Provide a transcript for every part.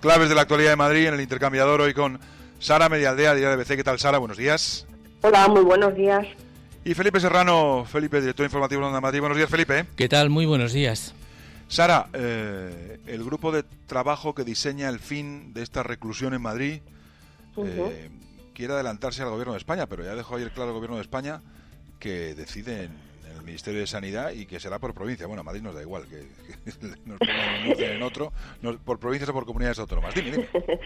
claves de la actualidad de Madrid en el intercambiador hoy con Sara Medialdea, diario de ABC. ¿Qué tal, Sara? Buenos días. Hola, muy buenos días. Y Felipe Serrano, director informativo de Onda Madrid. Buenos días, Felipe. ¿Qué tal? Muy buenos días. Sara, el grupo de trabajo que diseña el fin de esta reclusión en Madrid quiere adelantarse al Gobierno de España, pero ya dejó ayer claro el Gobierno de España que decide en el Ministerio de Sanidad y que será por provincia. Bueno, a Madrid nos da igual, que nos pongan en otro, por provincias o por comunidades autónomas. Dime.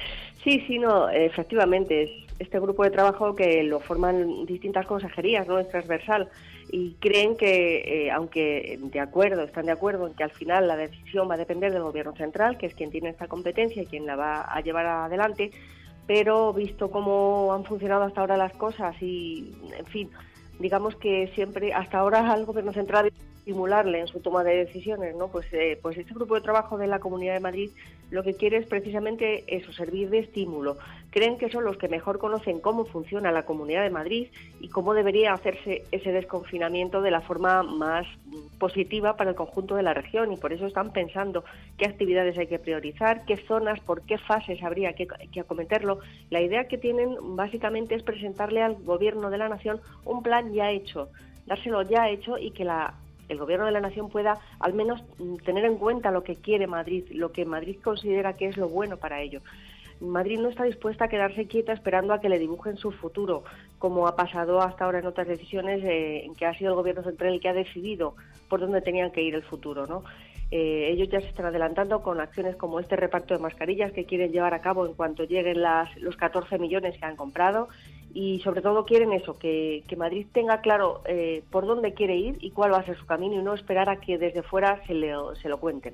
Sí, no, efectivamente, es este grupo de trabajo que lo forman distintas consejerías, ¿no? Es transversal, y creen que, aunque están de acuerdo en que al final la decisión va a depender del Gobierno central, que es quien tiene esta competencia y quien la va a llevar adelante, pero visto cómo han funcionado hasta ahora las cosas y, en fin, digamos que siempre, hasta ahora, al Gobierno central estimularle en su toma de decisiones, ¿no? Pues este grupo de trabajo de la Comunidad de Madrid lo que quiere es precisamente eso, servir de estímulo. Creen que son los que mejor conocen cómo funciona la Comunidad de Madrid y cómo debería hacerse ese desconfinamiento de la forma más positiva para el conjunto de la región, y por eso están pensando qué actividades hay que priorizar, qué zonas, por qué fases habría que acometerlo. La idea que tienen básicamente es presentarle al Gobierno de la Nación un plan ya hecho, dárselo ya hecho, y que el Gobierno de la Nación pueda al menos tener en cuenta lo que quiere Madrid, lo que Madrid considera que es lo bueno para ello. Madrid no está dispuesta a quedarse quieta esperando a que le dibujen su futuro, como ha pasado hasta ahora en otras decisiones en que ha sido el Gobierno central el que ha decidido por dónde tenían que ir el futuro, ¿no? Ellos ya se están adelantando con acciones como este reparto de mascarillas que quieren llevar a cabo en cuanto lleguen los 14 millones que han comprado, y sobre todo quieren eso, que Madrid tenga claro por dónde quiere ir y cuál va a ser su camino, y no esperar a que desde fuera se lo cuenten.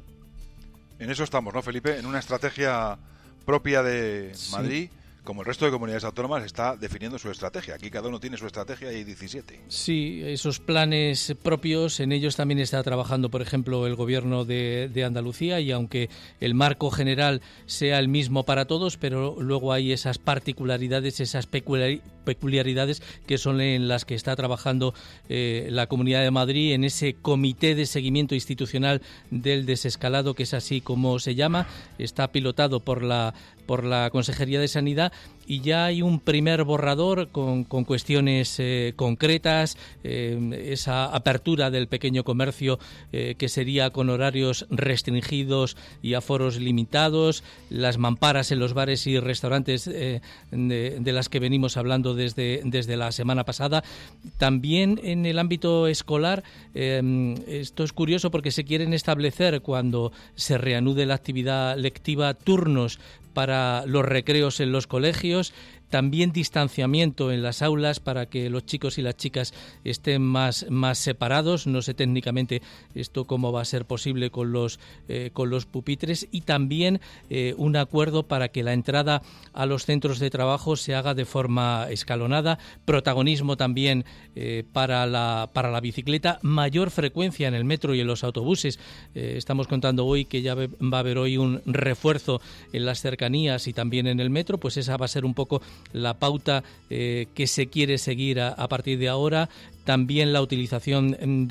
En eso estamos, ¿no, Felipe? En una estrategia propia de Madrid. Sí. Como el resto de comunidades autónomas, está definiendo su estrategia. Aquí cada uno tiene su estrategia y hay 17. Sí, esos planes propios, en ellos también está trabajando, por ejemplo, el Gobierno de Andalucía, y aunque el marco general sea el mismo para todos, pero luego hay esas particularidades, esas peculiaridades que son en las que está trabajando la Comunidad de Madrid en ese comité de seguimiento institucional del desescalado, que es así como se llama. Está pilotado por la Consejería de Sanidad, y ya hay un primer borrador con cuestiones concretas, esa apertura del pequeño comercio que sería con horarios restringidos y aforos limitados, las mamparas en los bares y restaurantes de las que venimos hablando desde la semana pasada. También en el ámbito escolar, esto es curioso porque se quieren establecer, cuando se reanude la actividad lectiva, turnos para los recreos en los colegios, también distanciamiento en las aulas para que los chicos y las chicas estén más separados. No sé técnicamente esto cómo va a ser posible con los pupitres, y también un acuerdo para que la entrada a los centros de trabajo se haga de forma escalonada, protagonismo también para la bicicleta, mayor frecuencia en el metro y en los autobuses. Estamos contando hoy que ya va a haber hoy un refuerzo en las cercanías y también en el metro, pues esa va a ser un poco la pauta que se quiere seguir a partir de ahora. También la utilización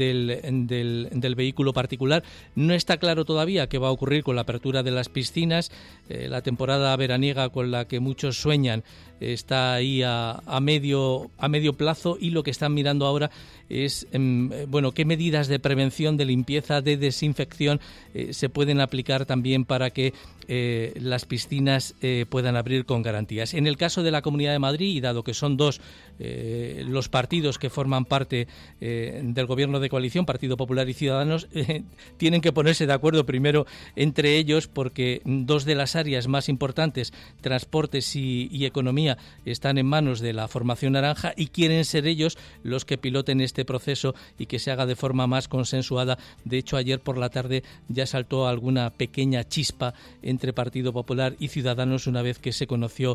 del vehículo particular. No está claro todavía qué va a ocurrir con la apertura de las piscinas. La temporada veraniega con la que muchos sueñan está ahí a medio plazo, y lo que están mirando ahora es qué medidas de prevención, de limpieza, de desinfección se pueden aplicar también para que las piscinas puedan abrir con garantías. En el caso de la Comunidad de Madrid, y dado que son dos los partidos que forman parte del Gobierno de coalición, Partido Popular y Ciudadanos, tienen que ponerse de acuerdo primero entre ellos, porque dos de las áreas más importantes, transportes y economía, están en manos de la formación naranja, y quieren ser ellos los que piloten este proceso y que se haga de forma más consensuada. De hecho, ayer por la tarde ya saltó alguna pequeña chispa entre Partido Popular y Ciudadanos una vez que se conoció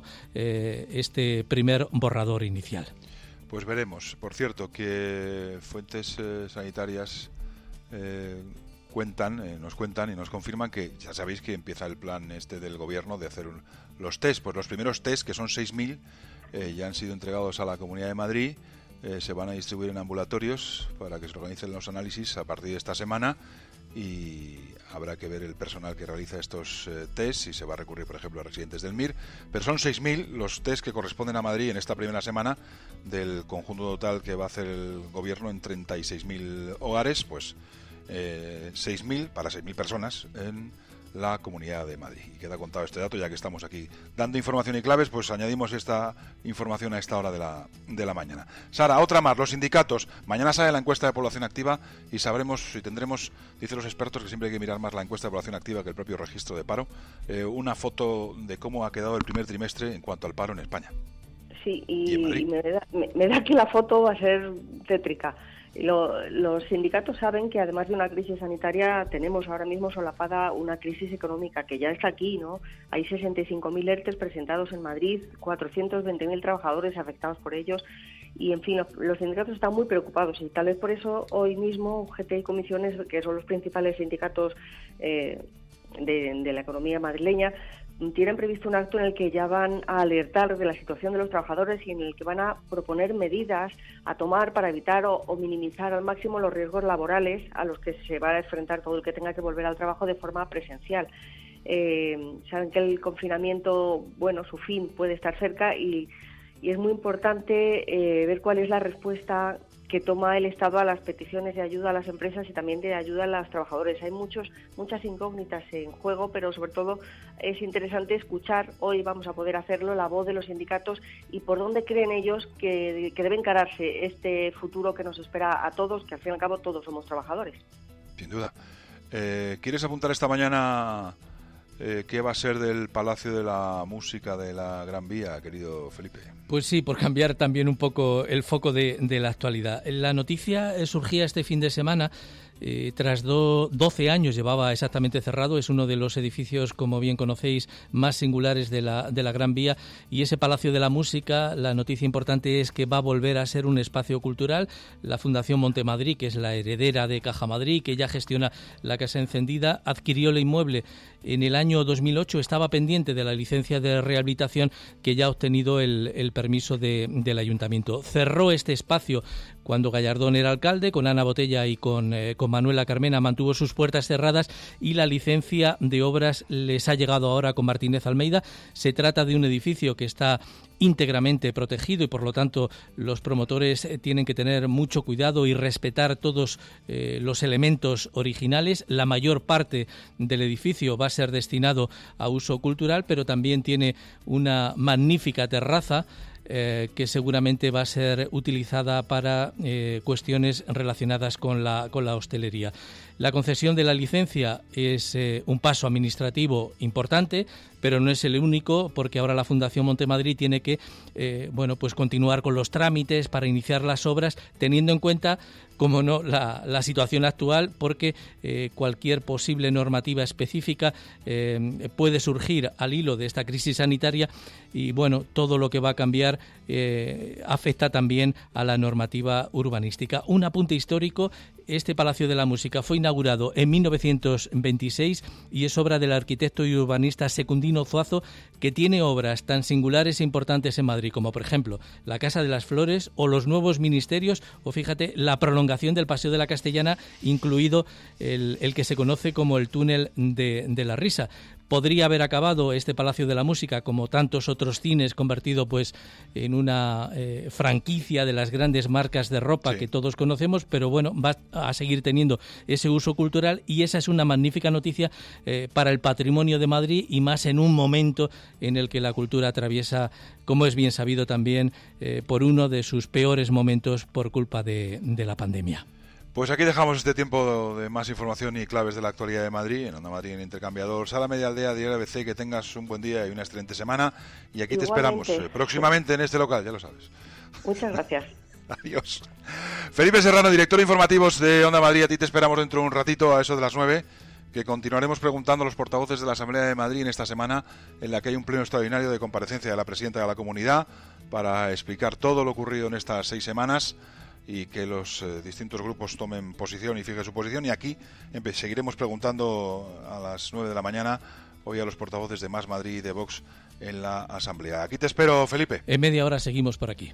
este primer borrador inicial. Pues veremos. Por cierto, que fuentes sanitarias nos cuentan y nos confirman que ya sabéis que empieza el plan del gobierno de hacer los test. Pues los primeros test, que son 6.000, ya han sido entregados a la Comunidad de Madrid. Se van a distribuir en ambulatorios para que se organicen los análisis a partir de esta semana, y habrá que ver el personal que realiza estos test, si se va a recurrir, por ejemplo, a residentes del MIR, pero son 6.000 los test que corresponden a Madrid en esta primera semana del conjunto total que va a hacer el gobierno en 36.000 hogares, pues 6.000 para 6.000 personas en la Comunidad de Madrid. Y queda contado este dato, ya que estamos aquí dando información y claves, pues añadimos esta información a esta hora de la mañana. Sara, otra más, los sindicatos. Mañana sale la encuesta de población activa y sabremos si tendremos, dicen los expertos que siempre hay que mirar más la encuesta de población activa que el propio registro de paro, una foto de cómo ha quedado el primer trimestre en cuanto al paro en España. Sí, y me da que la foto va a ser tétrica. Los sindicatos saben que además de una crisis sanitaria tenemos ahora mismo solapada una crisis económica que ya está aquí, ¿no? Hay 65.000 ERTEs presentados en Madrid, 420.000 trabajadores afectados por ellos y, en fin, los sindicatos están muy preocupados y tal vez por eso hoy mismo UGT y Comisiones, que son los principales sindicatos de la economía madrileña, tienen previsto un acto en el que ya van a alertar de la situación de los trabajadores y en el que van a proponer medidas a tomar para evitar o minimizar al máximo los riesgos laborales a los que se va a enfrentar todo el que tenga que volver al trabajo de forma presencial. Saben que el confinamiento, bueno, su fin puede estar cerca y es muy importante ver cuál es la respuesta que toma el Estado a las peticiones de ayuda a las empresas y también de ayuda a los trabajadores. Hay muchas incógnitas en juego, pero sobre todo es interesante escuchar, hoy vamos a poder hacerlo, la voz de los sindicatos y por dónde creen ellos que debe encararse este futuro que nos espera a todos, que al fin y al cabo todos somos trabajadores. Sin duda. ¿Quieres apuntar esta mañana qué va a ser del Palacio de la Música de la Gran Vía, querido Felipe? Pues sí, por cambiar también un poco el foco de la actualidad. La noticia surgía este fin de semana. Tras 12 años llevaba exactamente cerrado, es uno de los edificios, como bien conocéis, más singulares de la Gran Vía, y ese Palacio de la Música, la noticia importante es que va a volver a ser un espacio cultural. La Fundación Montemadrid, que es la heredera de Caja Madrid, que ya gestiona la Casa Encendida, adquirió el inmueble en el año 2008, estaba pendiente de la licencia de rehabilitación que ya ha obtenido el permiso del Ayuntamiento. Cerró este espacio cuando Gallardón era alcalde, con Ana Botella y con Manuela Carmena mantuvo sus puertas cerradas y la licencia de obras les ha llegado ahora con Martínez Almeida. Se trata de un edificio que está íntegramente protegido y por lo tanto los promotores tienen que tener mucho cuidado y respetar todos los elementos originales. La mayor parte del edificio va a ser destinado a uso cultural, pero también tiene una magnífica terraza que seguramente va a ser utilizada para cuestiones relacionadas con la hostelería. La concesión de la licencia es un paso administrativo importante, pero no es el único, porque ahora la Fundación Montemadrid tiene que pues continuar con los trámites para iniciar las obras, teniendo en cuenta, como no, la situación actual, porque cualquier posible normativa específica puede surgir al hilo de esta crisis sanitaria y bueno, todo lo que va a cambiar afecta también a la normativa urbanística. Un apunte histórico: este Palacio de la Música fue inaugurado en 1926 y es obra del arquitecto y urbanista Secundino Zuazo, que tiene obras tan singulares e importantes en Madrid como, por ejemplo, la Casa de las Flores o los nuevos ministerios, o fíjate, la prolongación del Paseo de la Castellana, incluido el que se conoce como el túnel de la Risa. Podría haber acabado este Palacio de la Música, como tantos otros cines, convertido pues en una franquicia de las grandes marcas de ropa que todos conocemos, pero bueno, va a seguir teniendo ese uso cultural y esa es una magnífica noticia para el patrimonio de Madrid y más en un momento en el que la cultura atraviesa, como es bien sabido también, por uno de sus peores momentos por culpa de la pandemia. Pues aquí dejamos este tiempo de más información y claves de la actualidad de Madrid, en Onda Madrid en Intercambiador. Sala Media Aldea, Diario ABC, que tengas un buen día y una excelente semana. Y aquí igualmente te esperamos próximamente en este local, ya lo sabes. Muchas gracias. Adiós. Felipe Serrano, director de informativos de Onda Madrid, a ti te esperamos dentro de un ratito, a eso de las 9, que continuaremos preguntando a los portavoces de la Asamblea de Madrid en esta semana, en la que hay un pleno extraordinario de comparecencia de la presidenta de la Comunidad para explicar todo lo ocurrido en estas 6 semanas y que los distintos grupos tomen posición y fijen su posición. Y aquí seguiremos preguntando a las 9 de la mañana hoy a los portavoces de Más Madrid y de Vox en la Asamblea. Aquí te espero, Felipe. En media hora seguimos por aquí.